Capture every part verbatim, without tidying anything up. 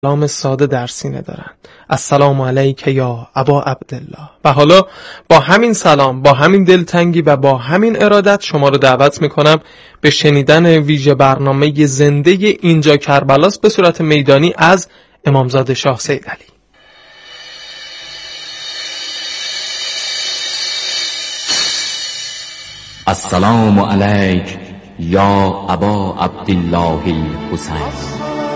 سلام ساده در سینه دارن. السلام علیک یا ابا عبدالله. و حالا با همین سلام، با همین دلتنگی و با همین ارادت شما رو دعوت میکنم به شنیدن ویژه برنامه زنده اینجا کربلاست به صورت میدانی از امامزاده شاه سید علی. السلام علیک یا ابا عبدالله الحسین.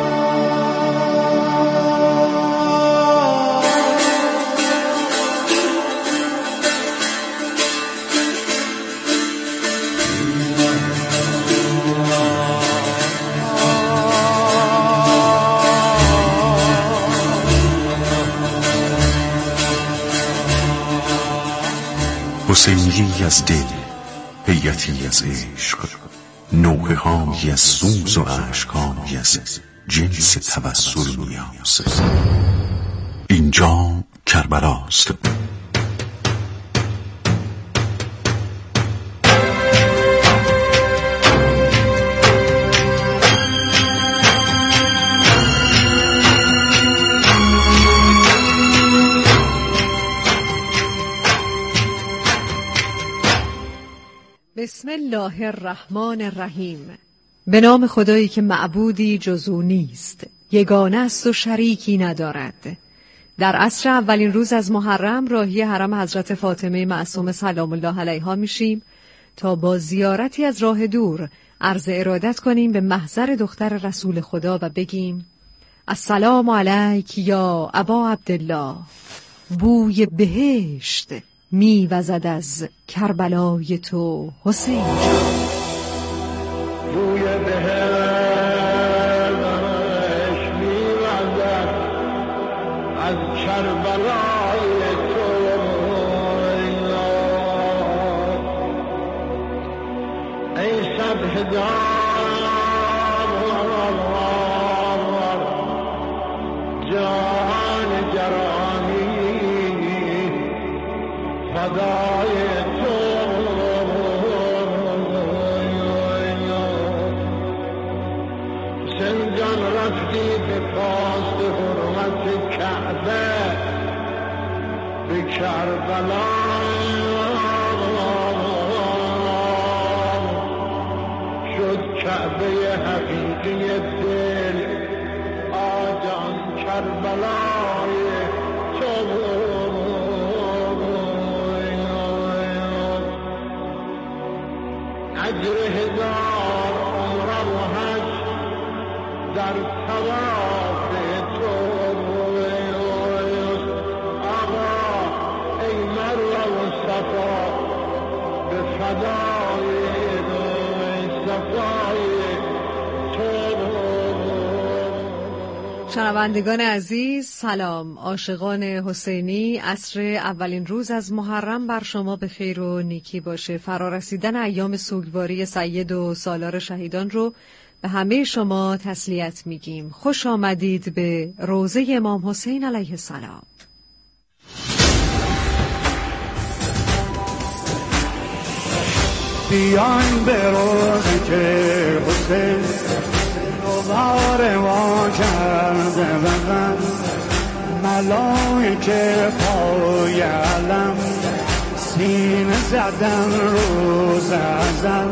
حسینی از دل، هیئتی از عشق، نوحه هایی از سوز و اشک‌هایی از جنس توسل نیاز. اینجا کربلاست. بسم الله الرحمن الرحیم. به نام خدایی که معبودی جز او نیست، یگانه است و شریکی ندارد. در عصر اولین روز از محرم راهی حرم حضرت فاطمه معصومه سلام الله علیها میشیم تا با زیارتی از راه دور عرض ارادت کنیم به محضر دختر رسول خدا و بگیم السلام علیک یا ابا عبدالله. بوی بهشت می وزد از کربلای تو حسین جان. بوی بهشت می وزد از کربلای تو. ای صد هزار جان گرامی فدای تو. حسین جان رفتی به پاس حرمت کعبه به کربلا، شد کعبه حقیقی دل آجان کربلای تو. اجر هزار عمره و حج در طواف تو. آقا ای مروه و صفا به فدای صفای تو. شنوندگان عزیز سلام. عاشقان حسینی، عصر اولین روز از محرم بر شما به خیر و نیکی باشه. فرارسیدن ایام سوگواری سید و سالار شهیدان رو به همه شما تسلیت میگیم. خوش آمدید به روضه امام حسین علیه السلام. بیاین به روزی که حسین دوباره ما کرده بغن، ملائکه پای علم سینه زدن روز ازل.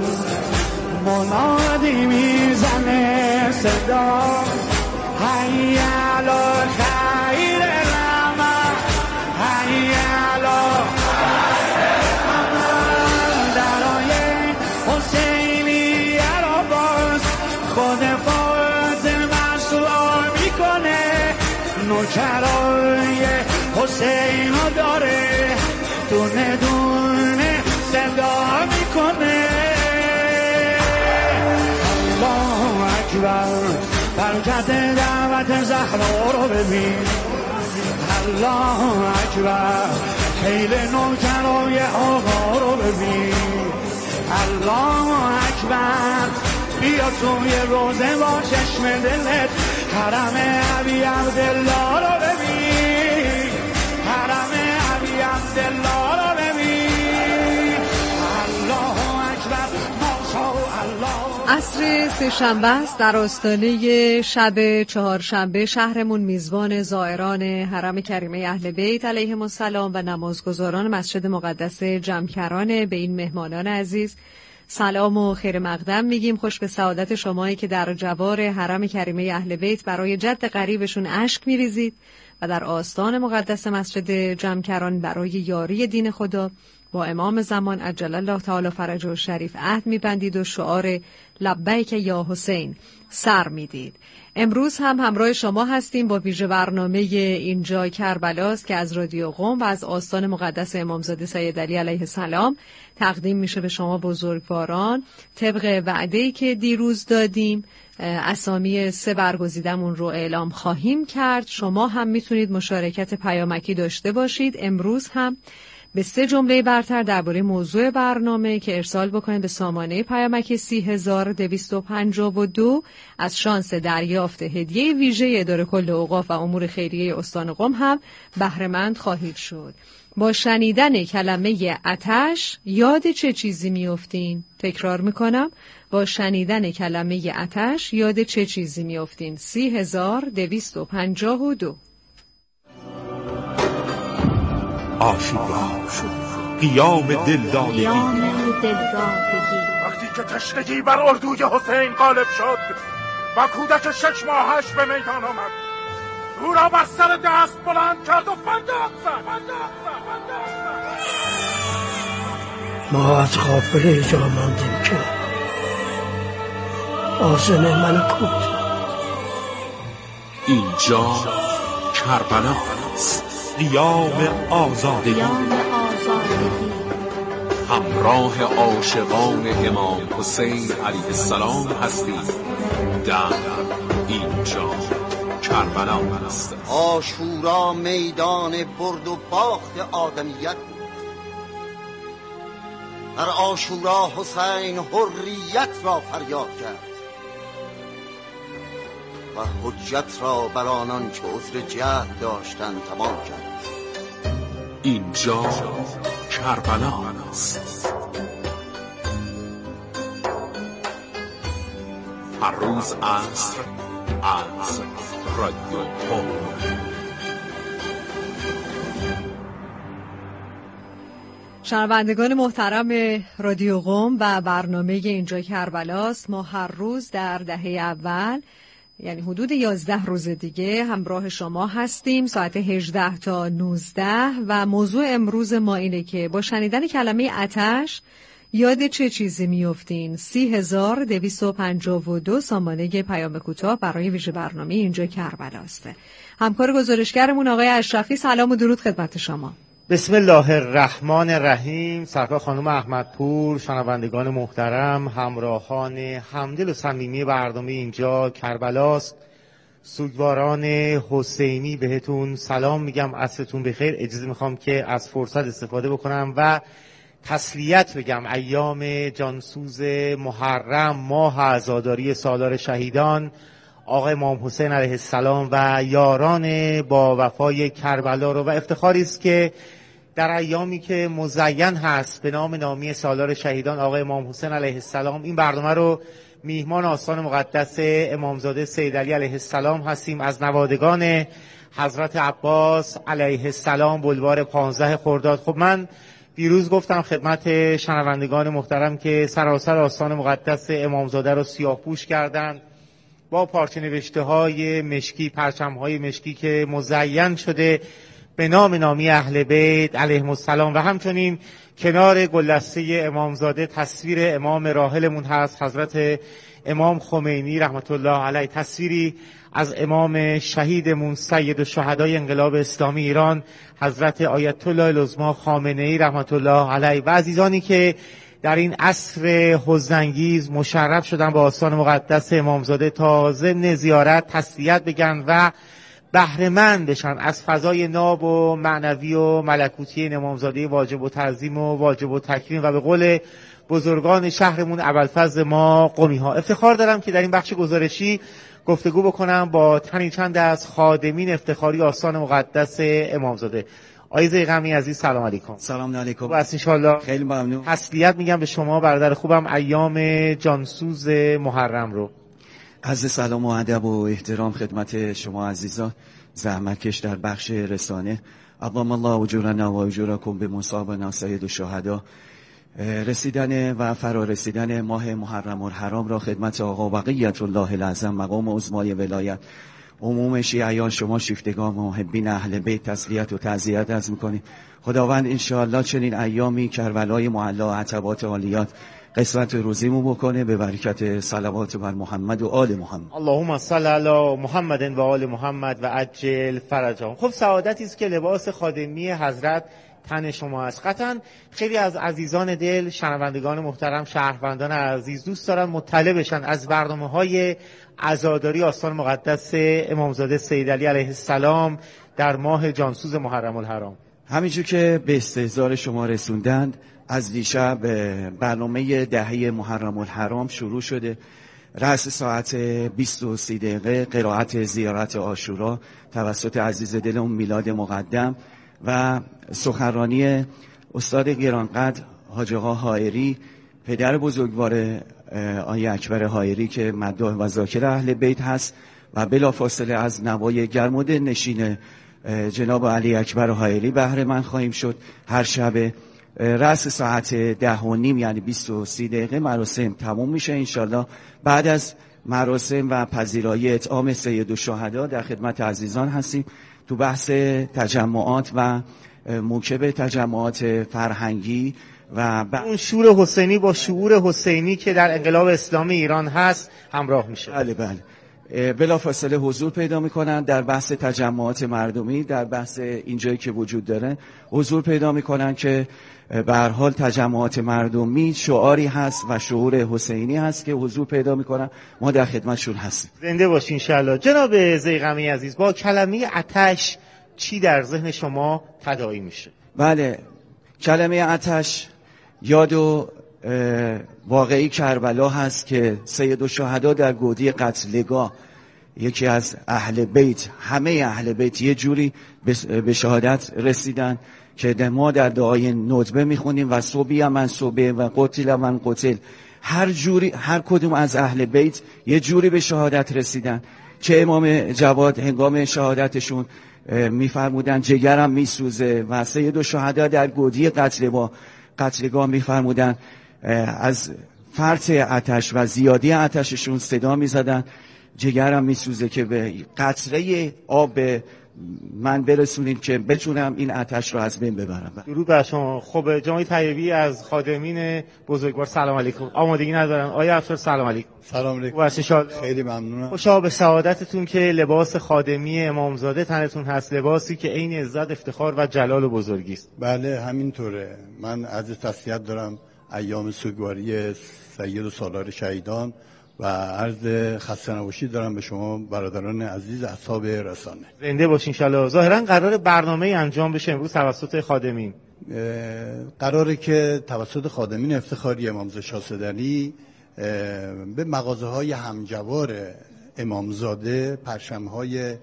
منادی میزنه صدا حی علی خیر رحمت، حی علی خیر رحمت. درای حسینی را باز خود فاطمه سوال میکنه، نوکرای حسین رو داره دونه دونه صدا میکنه. الله اکبر، برکت دعوت زهرا رو ببین. الله اکبر، خیل نوکرای آقا رو ببین. الله اکبر، بیا توی روزه با چشم دلت حرم ابی عبدالله رو ببین. حرم ابی عبدالله رو ببین. الله اکبر، ماشاءالله. عصر سه‌شنبه است. در آستانه شب چهارشنبه شهرمون میزبان زائران حرم کریمه اهل بیت علیهم السلام و نمازگزاران مسجد مقدس جمکران. به این مهمانان عزیز سلام و خیر مقدم میگیم. خوش به سعادت شمایی که در جوار حرم کریمه اهل بیت برای جد قریبشون اشک میریزید و در آستان مقدس مسجد جمکران برای یاری دین خدا با امام زمان عجل الله تعالی فرجه و شریف عهد میبندید و شعار لبیک یا حسین سر میدید. امروز هم همراه شما هستیم با ویژه برنامه اینجا کربلاست که از رادیو قم و از آستان مقدس امامزاده سید علی علیه السلام تقدیم میشه به شما بزرگواران. طبق وعده‌ای که دیروز دادیم اسامی سه برگزیدمون رو اعلام خواهیم کرد. شما هم میتونید مشارکت پیامکی داشته باشید. امروز هم به سه جمله برتر درباره موضوع برنامه که ارسال بکنید به سامانه پیامک سی هزار دویست و پنجاه و دو از شانس دریافت هدیه ویژه اداره کل اوقاف و امور خیریه استان قم هم بهره مند خواهید شد. با شنیدن کلمه آتش یاد چه چیزی میافتین؟ تکرار میکنم، با شنیدن کلمه آتش یاد چه چیزی میافتین؟ سی هزار دویست و پنجاه و دو. آشورا قیام دلدادگی. وقتی که تشنگی بر اردوی حسین غالب شد و کودک شش ماهش به میدان آمد، او را بر سر دست بلند کرد و فندق زد. ما از غافل جا ماندیم که آذن ملکوت. اینجا کربلا است، قیام آزادگی. همراه عاشقان امام حسین علیه السلام هستیم. در اینجا کربلا است. عاشورا میدان برد و باخت آدمیت بود. در عاشورا حسین حریت را فریاد کرد و حجت را بر آنان که عذر جهل داشتند تمام کرد. اینجا کربلا است. هر روز عصر از رادیو قم. شنوندگان محترم رادیو قم و برنامه اینجا کربلاست، ما هر روز در دهه اول یعنی حدود یازده روز دیگه همراه شما هستیم ساعت هجده تا نوزده و موضوع امروز ما اینه که با شنیدن کلمه آتش یاد چه چیزی میافتین؟ سی هزار دویست و پنجاه و دو سامانه پیام کوتاه برای ویژه برنامه اینجا کربلاست. همکار گزارشگرمون آقای اشرفی، سلام و درود خدمت شما. بسم الله الرحمن الرحیم. سرکار خانم احمدپور، شنوندگان محترم، همراهان همدل و صمیمی برنامه اینجا کربلاست، سوگواران حسینی بهتون سلام میگم، عصرتون بخیر. اجازه میخوام که از فرصت استفاده بکنم و تسلیت بگم. ایام جانسوز محرم، ماه عزاداری سالار شهیدان آقای امام حسین علیه السلام و یاران با وفای کربلا رو و افتخاری است که در ایامی که مزین هست به نام نامی سالار شهیدان آقای امام حسین علیه السلام این برنامه رو میهمان آستان مقدس امامزاده سید علی علیه السلام هستیم. از نوادگان حضرت عباس علیه السلام بلوار پانزده خرداد. خب من دیروز گفتم خدمت شنوندگان محترم که سراسر آستان مقدس امامزاده رو سیاه پوش کردند با پارچه نوشته های مشکی، پرچم های مشکی که مزین شده به نام نامی اهل بیت علیهم السلام و همچنین کنار گلدسته امامزاده تصویر امام راحلمون هست، حضرت امام خمینی رحمت الله علیه، تصویری از امام شهیدمون سید الشهدای انقلاب اسلامی ایران حضرت آیت الله العظما خامنه‌ای رحمت الله علیه و عزیزانی که در این عصر حزن‌انگیز مشرف شدن به آستان مقدس امامزاده تا ضمن زیارت تسلیت بگن و بهره مند بشن از فضای ناب و معنوی و ملکوتی امامزاده واجب و تعظیم و واجب و تکریم و به قول بزرگان شهرمون ابوالفضل ما قمی ها. افتخار دارم که در این بخش گزارشی گفتگو بکنم با تنی چند از خادمین افتخاری آستان مقدس امامزاده. آقای ضیغمی عزیز سلام علیکم. سلام علیکم. و ان شاءالله خیلی ممنون. تسلیت میگم به شما برادر خوبم ایام جانسوز محرم رو. عرض سلام و ادب و احترام خدمت شما عزیزان زحمتکش در بخش رسانه. اقام الله اجورنا و اجورکم به مصابنا سید الشهدا. رسیدن و فرا رسیدن ماه محرم الحرام را خدمت آقا بقیت الله الاعظم مقام عظمای ولایت عموم شیعیان شما شیفتگان محبین اهل بیت تسلیت و تعزیت عرض می‌کنیم. خداوند انشاءالله چنین ایامی کربلای معلا عتبات عالیات قسمت روزیمو بکنه به برکت صلوات بر محمد و آل محمد. اللهم صل علی محمد و آل محمد و عجل فرجهم. خب سعادتی است که لباس خادمی حضرت تن شما است. قطعا خیلی از عزیزان دل، شنوندگان محترم، شهروندان عزیز دوست دارن مطلع بشن از برنامه‌های عزاداری آستان مقدس امامزاده سید علی علیه السلام در ماه جانسوز محرم الحرام. همینجور که به استحضار شما رسوندند، از دیشب برنامه دهه محرم الحرام شروع شده. رأس ساعت بیست و سی دقیقه قرائت زیارت عاشورا توسط عزیز دلم میلاد مقدم و سخنرانی استاد گرانقدر حاج آقا حائری، پدر بزرگوار آقای اکبر حائری که مداح و ذاکر اهل بیت هست و بلافاصله از نوای گرمود نشین جناب علی اکبر حائری بهره مند خواهیم شد. هر شب رأس ساعت ده و نیم یعنی بیست و سی دقیقه مراسم تموم میشه انشالله. بعد از مراسم و پذیرایی اطعام سید الشهدا در خدمت عزیزان هستیم تو بحث تجمعات و موکب تجمعات فرهنگی و ب... اون شور حسینی با شعور حسینی که در انقلاب اسلامی ایران هست همراه میشه. بله بله بلافاصله حضور پیدا میکنن در بحث تجمعات مردمی، در بحث اینجایی که وجود داره حضور پیدا میکنن که به هر حال تجمعات مردمی شعاری هست و شعور حسینی هست که حضور پیدا میکنن. ما در خدمتشون هستیم. زنده باشین انشالله. جناب ضیغمی عزیز، با کلمه آتش چی در ذهن شما تداعی میشه؟ بله، کلمه آتش یاد و واقعی کربلا هست که سید الشهدا در گودی قتلگاه یکی از اهل بیت، همه اهل بیت یه جوری به شهادت رسیدن که ما در دعای ندبه میخونیم و صوبی من صوبه و قتل من قتل. هر جوری هر کدوم از اهل بیت یه جوری به شهادت رسیدن که امام جواد هنگام شهادتشون میفرمودن جگرم میسوزه و سید الشهدا در گودی قتلگاه قتلگاه میفرمودن از فرط آتش و زیادی آتششون صدا میزدن جگرم میسوزه که به قطره آب من برسونید که بتونم این آتش رو از بین ببرم. درود بر شما. خب جناب طیبی از خادمین بزرگوار سلام علیکم. آمادگی ندارن. آیا افسر سلام علیکم. سلام علیکم. خیلی ممنونم. خوشا به سعادتتون که لباس خادمی امامزاده تنتون هست، لباسی که عین عزت، افتخار و جلال و بزرگی است. بله همینطوره. من عرض تسلیت دارم ایام سوگواری سید و سالار شهیدان و عرض خسته نباشید دارم به شما برادران عزیز اصحاب رسانه. زنده باشین انشالله. ظاهرا قرار برنامه انجام بشه امروز توسط خادمین. قراره که توسط خادمین افتخاری امامزاده شاهصدعلی به مغازه های همجوار امامزاده پرچم های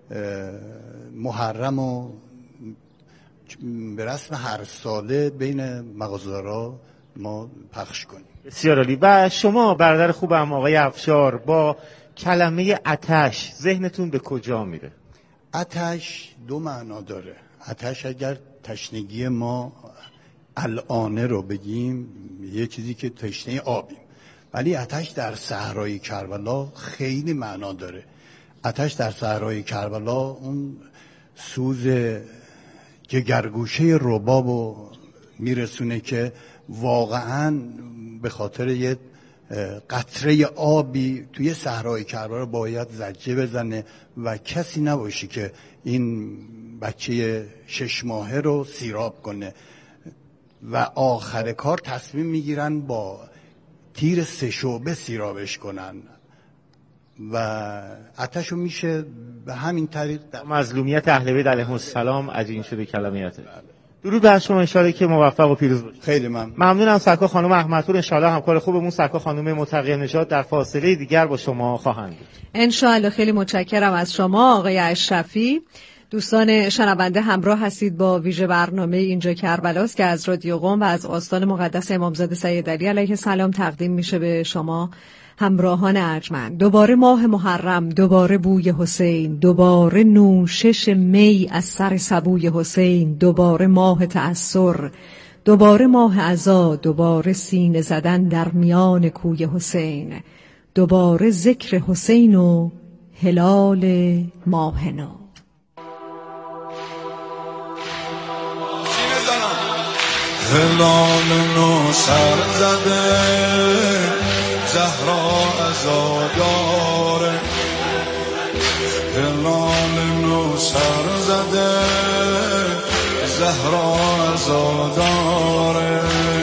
محرم و به رسم هر ساله بین مغازه‌دارا ما پخش کنیم. بسیار عالی. و شما برادر خوبم آقای افشار، با کلمه آتش ذهنتون به کجا میره؟ آتش دو معنا داره. آتش اگر تشنگی ما الانه رو بگیم یه چیزی که تشنه آبیم، ولی آتش در صحرای کربلا خیلی معنا داره. آتش در صحرای کربلا اون سوز جگرگوشه ربابو میرسونه که واقعاً به خاطر یه قطره آبی توی صحرای کربلا باید زجه بزنه و کسی نباشه که این بچه شش ماهه رو سیراب کنه و آخر کار تصمیم میگیرن با تیر سه شعبه سیرابش کنن و آتشو میشه به همین طریق مظلومیت اهل بیت علیهم السلام عجین شده کلمات. درود بر شما، انشالله که موفق و پیروز باشید. خیلی ممنون. ممنونم. سرکار خانم احمدپور، انشالله همکار خوبمون سرکار خانم متقیه نژاد در فاصله دیگر با شما خواهند بود. انشالله. خیلی متشکرم از شما آقای اشرفی. دوستان شنونده همراه هستید با ویژه برنامه اینجا کربلاست که از رادیو قم و از آستان مقدس امامزاده سید علی علیه السلام تقدیم میشه به شما همراهان ارجمند. دوباره ماه محرم، دوباره بوی حسین، دوباره نوشش می از سر سبوی حسین، دوباره ماه تأثر، دوباره ماه عزا، دوباره سینه زدن در میان کوی حسین، دوباره ذکر حسین و هلال ماه نو. هلال نو سر زده زهرا عزاداره، هلال نو سر زده زهرا عزاداره،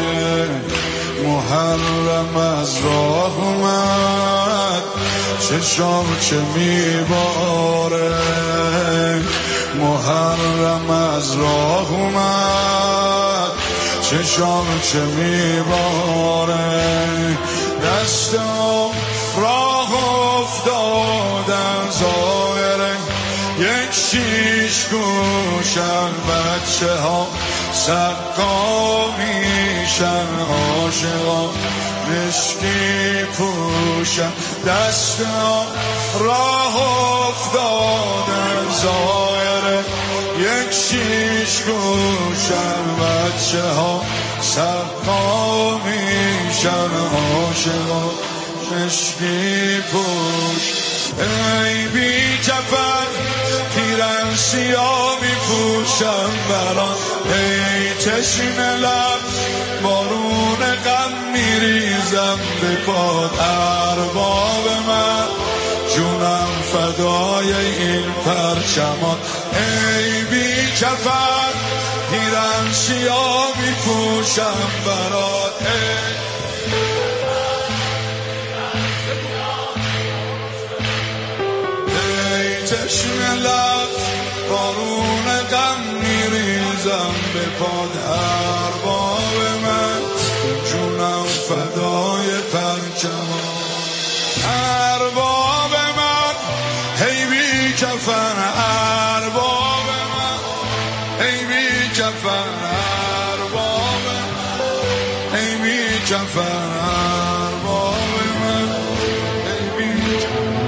محرم از راه اومد چشام چه میباره، محرم از راه اومد چشام چه میباره، دستم راه افتادن ظاهره یک شیش گوشن، بچه ها سقا میشن، عاشقا مشکی پوشن، دستم راه افتادن ظاهره یک شیش گوشن، بچه ها سقا میشن، عاشقا مشکی پوش. ای بی کفن پیرن سیاه میپوشم بران، ای چشم لب بارون غم میریزم به پاد، ارباب من جونم فدای این پرچمان، ای بی کفن پیرن سیاه میپوشم برات، ای ای چشم لب بارون غم میریزم به پاد، ارباب من جونم فدای پرچمان، ارباب من هی بی کفن، ارباب من هی بی کفن، ارباب من هی بی کفن، ارباب من هی بی کفن.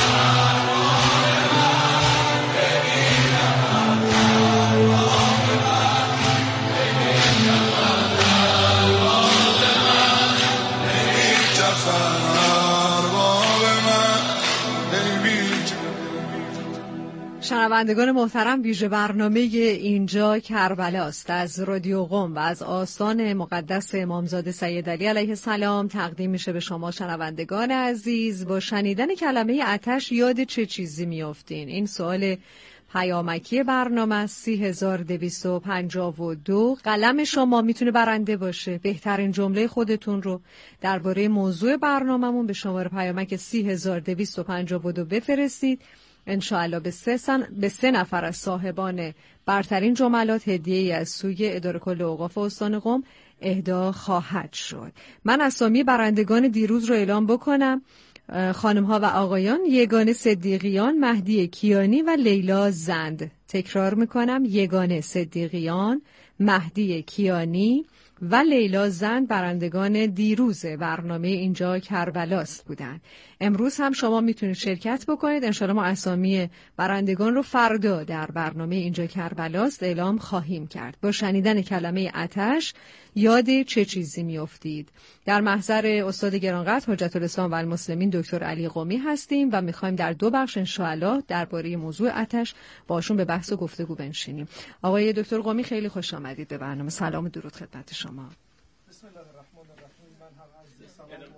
شنوندگان محترم، ویژه برنامه اینجا کربلاست از رادیو قم و از آستان مقدس امامزاده سید علی علیه السلام تقدیم میشه به شما شنوندگان عزیز. با شنیدن کلمه آتش یاد چه چیزی میافتین؟ این سوال پیامکی برنامه سی هزار دویست و پنجاه و دو. قلم شما میتونه برنده باشه. بهترین جمله خودتون رو درباره موضوع برنامه‌مون به شماره پیامک سی هزار دویست و پنجاه و دو بفرستید. انشاءالله به سه, سن... به سه نفر از صاحبان برترین جملات هدیه‌ای از سوی اداره کل اوقاف استان قم اهدا خواهد شد. من اسامی برندگان دیروز رو اعلام بکنم. خانم ها و آقایان: یگانه صدیقیان، مهدی کیانی و لیلا زند. تکرار میکنم: یگانه صدیقیان، مهدی کیانی و لیلا زند برندگان دیروز برنامه اینجا کربلاست بودن. امروز هم شما میتونید شرکت بکنید. انشاءالله ما اسامی برندگان رو فردا در برنامه اینجا کربلاست اعلام خواهیم کرد. با شنیدن کلمه آتش یاد چه چیزی میافتید؟ در محضر استاد گرانقدر حجت الاسلام و المسلمین دکتر علی قمی هستیم و میخوایم در دو بخش انشاءالله درباره موضوع آتش باشون به بحث و گفتگو بنشینیم. آقای دکتر قمی خیلی خوش آمدید به برنامه. سلام و درود خدمت شما. بسم الله الرحمن الرحیم. من هم عرض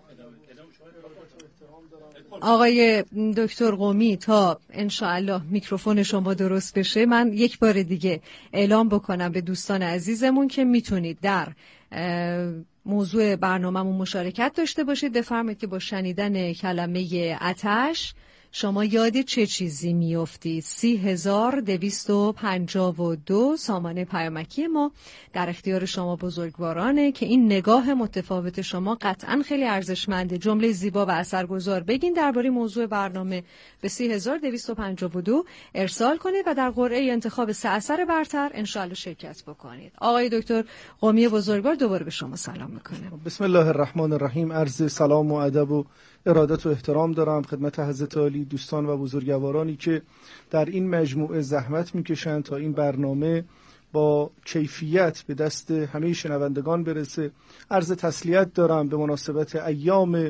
سلام آقای دکتر قمی تا انشاءالله میکروفون شما درست بشه من یک بار دیگه اعلام بکنم به دوستان عزیزمون که میتونید در موضوع برنامه‌مون مشارکت داشته باشید. بفرمایید که با شنیدن کلمه آتش شما یاد چه چیزی میافتید؟ سی هزار دویست و پنجاه و دو سامانه پیامکی ما در اختیار شما بزرگوارانه که این نگاه متفاوت شما قطعاً خیلی ارزشمنده. جمله زیبا و اثرگذار بگین درباره موضوع برنامه به سی هزار دویست و پنجاه و دو ارسال کنید و در قرعه انتخاب سه اثر برتر انشاءالله شرکت بکنید. آقای دکتر قمی بزرگوار دوباره به شما سلام میکنه. بسم الله الرحمن الرحیم. عرض سلام و ادب و ارادت و احترام دارم خدمت حضرت عالی، دوستان و بزرگوارانی که در این مجموعه زحمت میکشند تا این برنامه با کیفیت به دست همه شنوندگان برسه. عرض تسلیت دارم به مناسبت ایام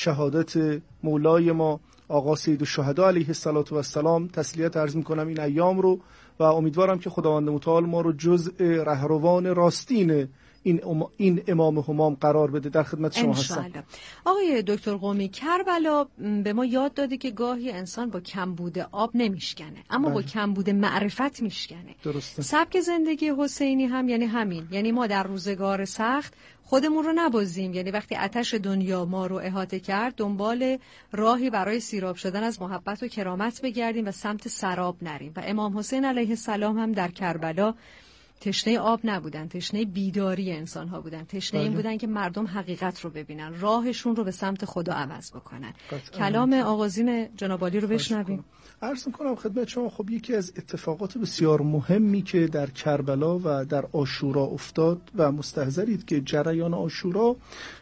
شهادت مولای ما آقا سید الشهدا علیه السلام. تسلیت عرض میکنم این ایام رو و امیدوارم که خداوند متعال ما رو جزء رهروان راستین این ام... این امام همام قرار بده. در خدمت شما هستم. آقای دکتر قمی، کربلا به ما یاد داده که گاهی انسان با کمبود آب نمیشکنه، اما بله. با کمبود معرفت میشکنه. درسته. سبک زندگی حسینی هم یعنی همین، یعنی ما در روزگار سخت خودمون رو نبازیم، یعنی وقتی آتش دنیا ما رو احاطه کرد دنبال راهی برای سیراب شدن از محبت و کرامت بگردیم و سمت سراب نریم. و امام حسین علیه السلام هم در کربلا تشنه آب نبودن، تشنه بیداری انسان ها بودن، تشنه این بودن که مردم حقیقت رو ببینن، راهشون رو به سمت خدا عوض بکنن. کلام آغازین جناب عالی رو بشنویم. عرض می‌کنم خدمت شما، خب یکی از اتفاقات بسیار مهمی که در کربلا و در عاشورا افتاد و مستحضرید که جریان عاشورا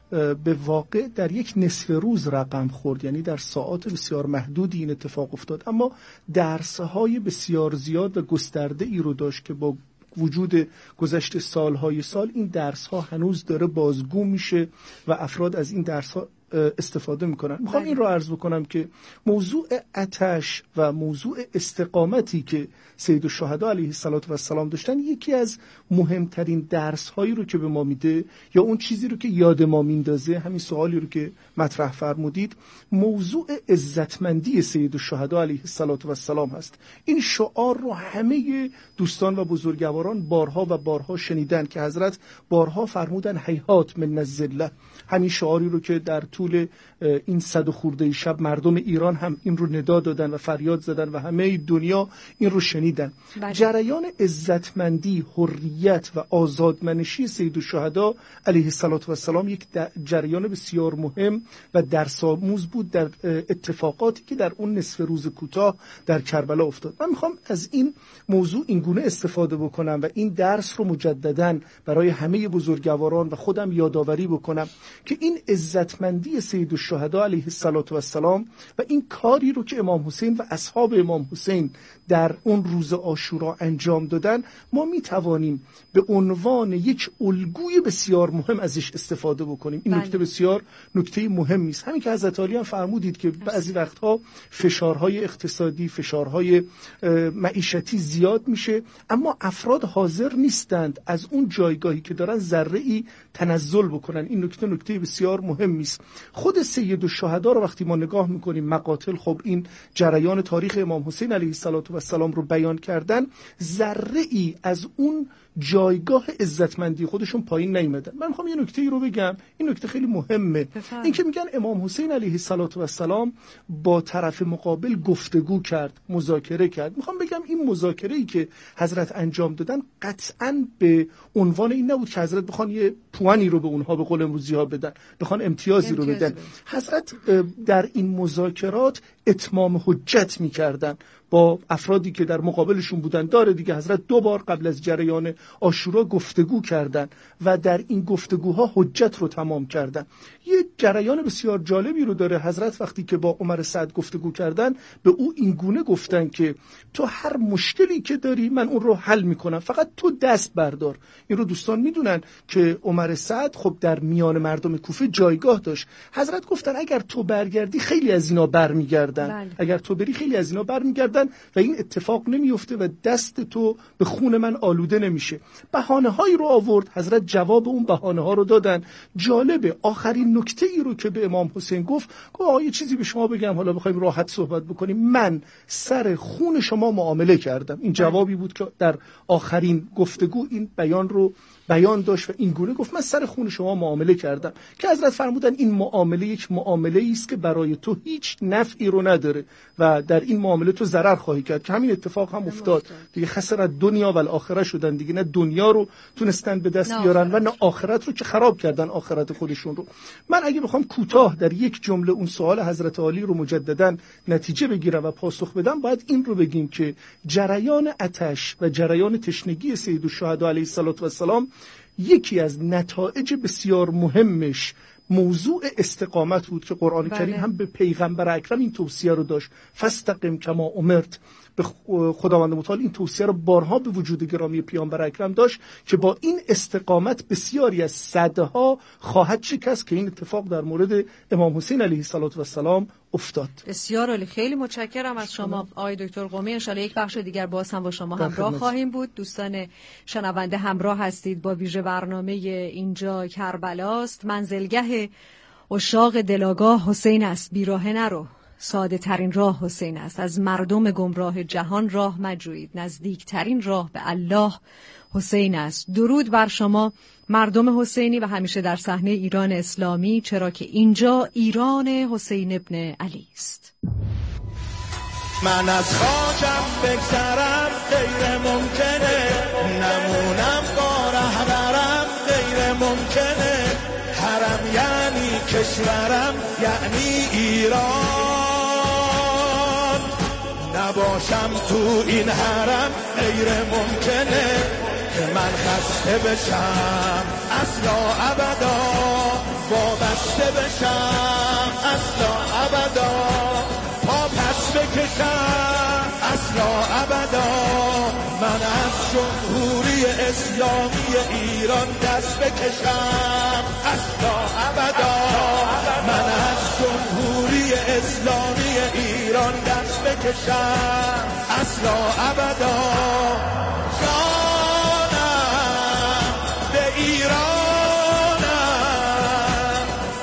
به واقع در یک نصف روز رقم خورد، یعنی در ساعات بسیار محدودی این اتفاق افتاد، اما درس‌های بسیار زیاد و گسترده ای رو داشت که با وجود گذشت سالهای سال این درس‌ها هنوز داره بازگو میشه و افراد از این درس‌ها استفاده میکنن. میخوام این رو عرض بکنم که موضوع آتش و موضوع استقامتی که سید الشهدا علیه السلام داشتن یکی از مهمترین درس هایی رو که به ما میده یا اون چیزی رو که یاد ما میندازه، همین سوالی رو که مطرح فرمودید، موضوع عزتمندی سید الشهدا علیه السلام هست. این شعار رو همه دوستان و بزرگواران بارها و بارها شنیدن که حضرت بارها فرمودن هیهات من الذله. همین شعاری رو که در طول این صد و خورده شب مردم ایران هم این رو ندا دادن و فریاد زدن و همه دنیا این رو شنیدن. بله. جریان عزتمندی، حریت و آزادمنشی سید الشهدا علیه السلام یک جریان بسیار مهم و درس‌آموز بود در اتفاقاتی که در اون نصف روز کوتاه در کربلا افتاد. من میخوام از این موضوع این گونه استفاده بکنم و این درس رو مجدداً برای همه بزرگواران و خودم یادآوری بکنم که این عزتمندی سید الشهدا علیه السلام و این کاری رو که امام حسین و اصحاب امام حسین در اون روز عاشورا انجام دادن، ما می توانیم به عنوان یک الگوی بسیار مهم ازش استفاده بکنیم. این نکته بسیار نکته مهمی است. همین که حضرت عالی هم فرمودید که بعضی وقتها فشارهای اقتصادی، فشارهای معیشتی زیاد میشه، اما افراد حاضر نیستند از اون جایگاهی که دارن ذره‌ای تنزل بکنن. این نکته نکته بسیار مهمی است. خود سید الشهدا رو وقتی ما نگاه میکنیم مقاتل، خب این جریان تاریخ امام حسین علیه السلام رو بیان کردن، ذره‌ای از اون جایگاه عزتمندی خودشون پایین نیومدن. من میخوام یه نکته ای رو بگم، این نکته خیلی مهمه. این که میگن امام حسین علیه السلام با طرف مقابل گفتگو کرد، مذاکره کرد. میخوام بگم این مذاکره ای که حضرت انجام دادن قطعاً به عنوان این نبود که حضرت بخوان یه پوانی رو به اونها به قول امروزی ها بدن، بخوان امتیازی رو بدن. حضرت در این مذاکرات اتمام حجت میکردن با افرادی که در مقابلشون بودن. داره دیگه، حضرت دو بار قبل از جریان عاشورا گفتگو کردن و در این گفتگوها حجت رو تمام کردن. یه جریان بسیار جالبی رو داره. حضرت وقتی که با عمر سعد گفتگو کردن به او این گونه گفتن که تو هر مشکلی که داری من اون رو حل میکنم، فقط تو دست بردار. این رو دوستان میدونن که عمر سعد خب در میان مردم کوفه جایگاه داشت. حضرت گفتن اگر تو برگردی خیلی از اینا برمیگردن، بله. اگر تو بری خیلی از اینا برمیگردن و این اتفاق نمیفته و دست تو به خون من آلوده نمیشه. بهانه هایی رو آورد، حضرت جواب اون بهانه ها رو دادن. جالبه آخرین نکته ای رو که به امام حسین گفت، گفت یه چیزی به شما بگم، حالا بخوایم راحت صحبت بکنیم، من سر خون شما معامله کردم. این جوابی بود که در آخرین گفتگو این بیان رو بیان داشت و این گونه گفت من سر خون شما معامله کردم، که حضرت فرمودن این معامله یک معامله است که برای تو هیچ نفعی رو نداره و در این معامله تو ضرر خواهی کرد، که همین اتفاق هم افتاد دیگه. خسر دنیا و الاخره شدن دیگه، نه دنیا رو تونستن به دست بیارن و نه آخرت رو، که خراب کردن آخرت خودشون رو. من اگه بخوام کوتاه در یک جمله اون سوال حضرت علی رو مجددا نتیجه بگیرم و پاسخ بدم، باید این رو بگیم که جریان آتش و جریان تشنگی سید الشهدا علیه السلام یکی از نتایج بسیار مهمش موضوع استقامت بود که قرآن بله. کریم هم به پیغمبر اکرم این توصیه رو داشت، فاستقم کما امرت. به خداوند متعال این توصیه رو بارها به وجود گرامی پیامبر اکرم داشت که با این استقامت بسیاری از صدها خواهد شکست، که این اتفاق در مورد امام حسین علیه السلام افتاد. بسیار عالی، خیلی متشکرم از شما آقای دکتر قمی. ان شاءالله یک بخش دیگر باز هم با شما همراه خواهیم بود. دوستان شنونده همراه هستید با ویژه برنامه اینجا کربلاست. منزلگاه عشاق دلاگاه حسین است، بیراه نرو، ساده ترین راه حسین است. از مردم گمراه جهان راه مجوید، نزدیک ترین راه به الله حسین است. درود بر شما مردم حسینی و همیشه در صحنه ایران اسلامی، چرا که اینجا ایران حسین ابن علی است. من از خاکم بگذرم غیر ممکنه، نمونم با رهبرم غیر ممکنه، حرم یعنی کشورم یعنی ایران، نباشم تو این حرم غیر ممکنه که من خسته بشم اصلا ابدا، وابسته بشم اصلا ابدا، پا پس بکشم اصلا ابدا، من از جمهوری اسلامی ایران دست بکشم اصلا ابدا، من از جمهوری اسلامی ایران دست بکشم اصلا ابدا، جانم به ایرانم،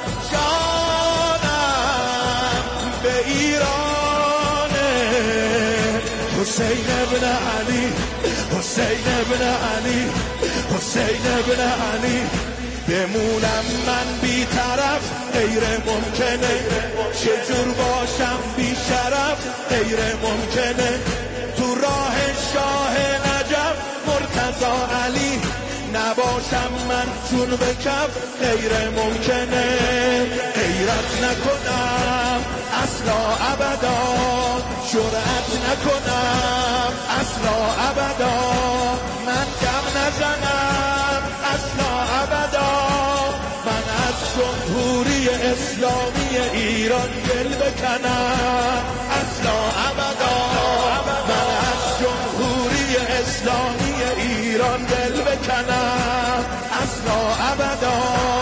جانم به ایرانه، حسین ابن علی، حسین ابن علی، حسین ابن علی، بمونم من بی طرف غیر ممکنه، چجور باشم بی شرف غیر ممکنه، تو راه شاه نجف مرتضی علی نباشم من چون به کف غیر ممکنه، غیرت نکنم اصلا ابدا، جرأت نکنم اصلا ابدا، من دم نزنم اصلا ابدا، من از جمهوری اسلامی ایران دل بکنم اصلا ابدا، من از جمهوری اسلامی ایران دل بکنم اصلا ابدا،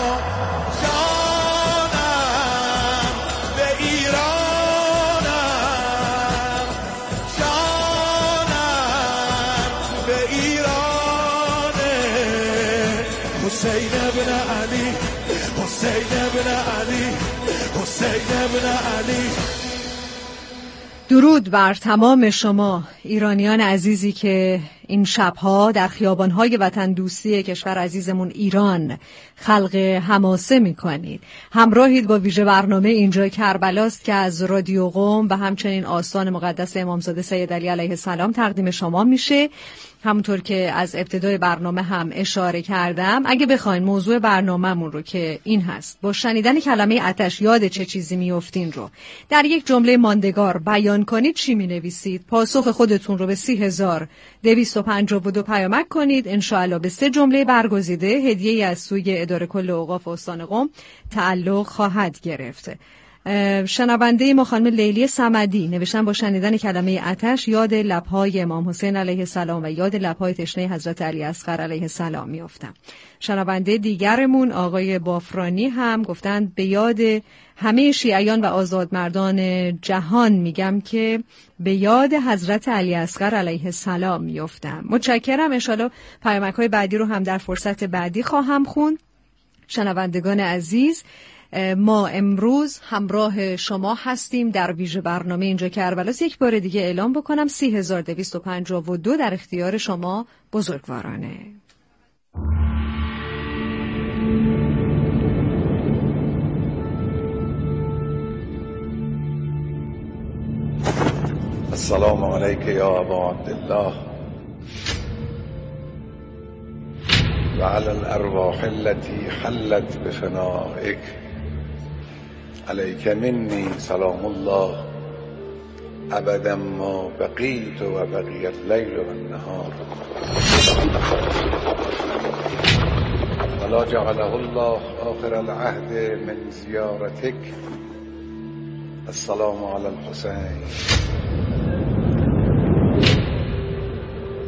جانم به ایرانم، جانم به ایرانه، حسین ابن علی، حسین ابن علی، حسین ابن علی. درود بر تمام شما ایرانیان عزیزی که این شبها در خیابان‌های وطن دوستی کشور عزیزمون ایران خلق حماسه می‌کنید. همراهید با ویژه برنامه اینجا کربلاست که از رادیو قم و همچنین آستان مقدس امامزاده سید علی علیه السلام تقدیم شما میشه. همونطور که از ابتدای برنامه هم اشاره کردم، اگه بخواین موضوع برنامه‌مون رو که این هست، با شنیدن کلمه آتش یاد چه چیزی میافتین رو در یک جمله ماندگار بیان کنید، چی مینویسید؟ پاسخ خودتون رو به سی هزار دویست و پنجاه و دو پیامک کنید. انشاءالله به سه جمله برگزیده هدیه‌ای از سوی اداره کل اوقاف استان قم تعلق خواهد گرفت. شنونده ما خانم لیلی صمدی نوشتن با شنیدن کلمه آتش یاد لب‌های امام حسین علیه السلام و یاد لب‌های تشنه حضرت علی اصغر علیه السلام میافتم. شنونده دیگرمون آقای بافرانی هم گفتند به یاد همه شیعیان و آزادمردان جهان میگم که به یاد حضرت علی اصغر علیه السلام میافتم. متشکرم. ان شاءالله پیامک‌های بعدی رو هم در فرصت بعدی خواهم خوند. شنوندگان عزیز، ما امروز همراه شما هستیم در ویژه برنامه اینجا کربلاست. یک بار دیگه اعلام بکنم سی هزار دویست و پنجاه و دو در اختیار شما بزرگوارانه. السلام عليك يا أبا عبد الله وعلى الأرواح التي حلت بفنائك عليك مني سلام الله أبدا ما بقيت وبقي الليل والنهار ولا جعله الله آخر العهد من زيارتك. السلام على الحسين